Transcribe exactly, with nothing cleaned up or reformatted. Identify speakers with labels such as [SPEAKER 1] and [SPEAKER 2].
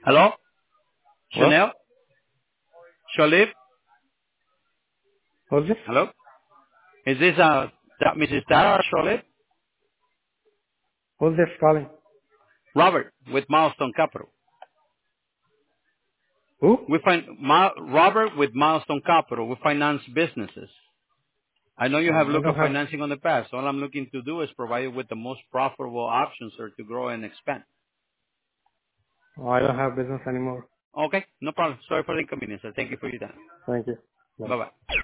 [SPEAKER 1] Hello?
[SPEAKER 2] What?
[SPEAKER 1] Chanel? Sholip?
[SPEAKER 2] Who's this?
[SPEAKER 1] Hello? Is this uh, that Missus Tara Sholip?
[SPEAKER 2] Who's this calling?
[SPEAKER 1] Robert with Milestone Capital.
[SPEAKER 2] Who?
[SPEAKER 1] We find Ma- Robert with Milestone Capital. We finance businesses. I know you have
[SPEAKER 2] Uh, I
[SPEAKER 1] looked
[SPEAKER 2] don't
[SPEAKER 1] at
[SPEAKER 2] have.
[SPEAKER 1] financing on the past. All I'm looking to do is provide you with the most profitable options, sir, to grow and expand.
[SPEAKER 2] Oh, I don't have business anymore.
[SPEAKER 1] Okay, no problem. Sorry for the inconvenience, sir. Thank you for your time.
[SPEAKER 2] Thank you. Bye.
[SPEAKER 1] Bye-bye.